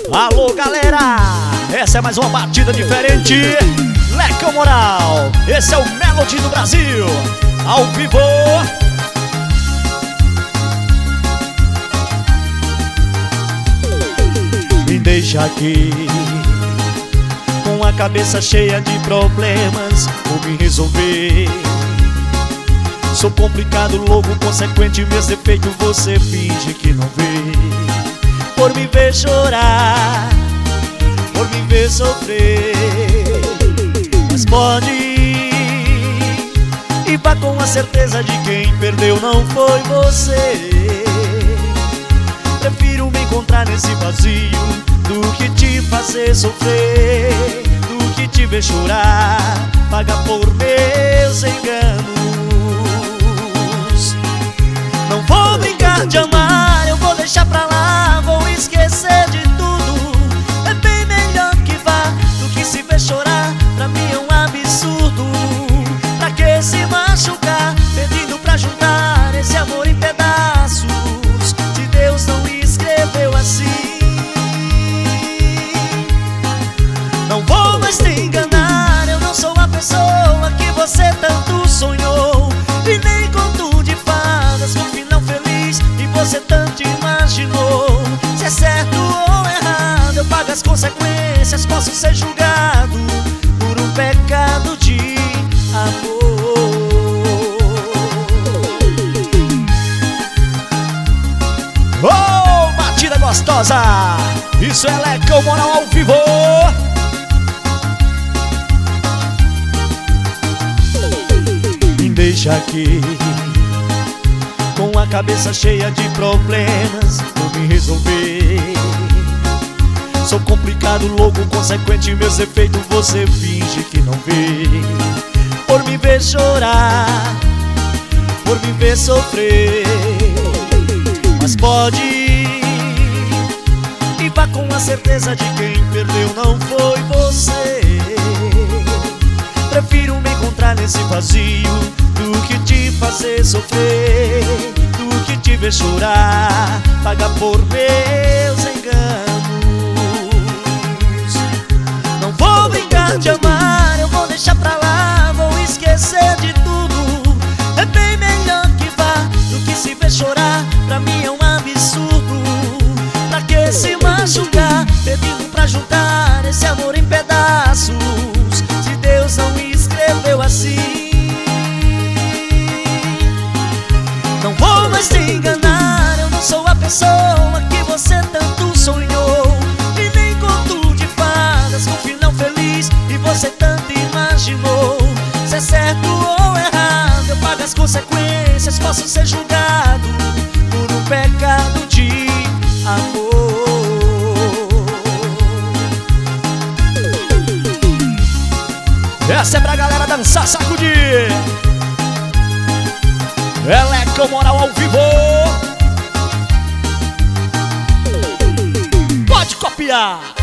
Alô, galera, essa é mais uma batida diferente. Lecão Moral, esse é o Melody do Brasil, ao vivo. Me deixa aqui com a cabeça cheia de problemas, vou me resolver. Sou complicado, louco, consequente, meus defeitos você finge que não vê. Por me ver chorar, por me ver sofrer, mas pode ir e vá com a certeza de quem perdeu não foi você. Prefiro me encontrar nesse vazio do que te fazer sofrer, do que te ver chorar, pagar por meus enganos. Não vou brincar de amar, eu vou deixar pra lá, vou esquecer de tudo. É bem melhor que vá do que se ver chorar, pra mim é um absurdo. Pra que se machucar, pedindo pra juntar esse amor em pedaços, se Deus não escreveu assim. Não vou mais te enganar, eu não sou a pessoa que você tanto sonhou, e nem conto de fadas com final feliz e você tanto imaginou. Se é certo ou errado, eu pago as consequências, posso ser julgado por um pecado de amor. Oh, batida gostosa! Isso é Lecão Moral ao vivo! Me deixa aqui com a cabeça cheia de problemas, vou me resolver. Sou complicado, louco, consequente, meus defeitos você finge que não vê. Por me ver chorar, por me ver sofrer, mas pode ir e vá com a certeza de quem perdeu não foi você. Prefiro me encontrar nesse vazio do que te fazer sofrer, do que te ver chorar, pagar por meus enganos. Não vou brincar de amar, eu vou deixar pra lá, vou esquecer de tudo. É bem melhor que vá do que se ver chorar, pra mim é um absurdo. Pra que se machucar, pedindo pra juntar esse amor em pedaços, se Deus não escreveu assim. Não vou mais te enganar, eu não sou a pessoa que você tanto sonhou, e nem conto de fadas com final feliz e você tanto imaginou. Se é certo ou errado, eu pago as consequências, posso ser julgado por um pecado de amor. Essa é pra galera dançar, sacudir. É Lecão Moral ao vivo. Pode copiar.